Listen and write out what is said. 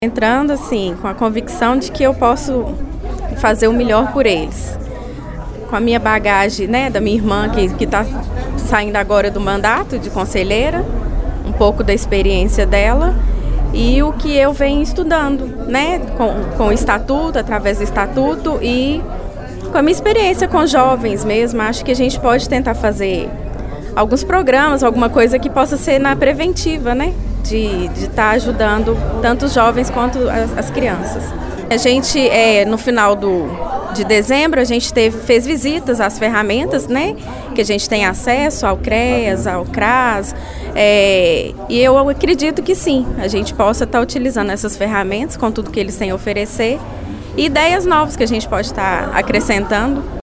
Entrando assim, com a convicção de que eu posso fazer o melhor por eles. Com a minha bagagem, né, da minha irmã que está saindo agora do mandato de conselheira, um pouco da experiência dela e o que eu venho estudando, né, com o estatuto, através do estatuto e com a minha experiência com jovens mesmo. Acho que a gente pode tentar fazer alguns programas, alguma coisa que possa ser na preventiva, né? De estar ajudando tanto os jovens quanto as crianças. A gente, no final de dezembro, a gente fez visitas às ferramentas, né? Que a gente tem acesso ao CREAS, ao CRAS. E eu acredito que sim, a gente possa estar utilizando essas ferramentas com tudo que eles têm a oferecer e ideias novas que a gente pode estar acrescentando.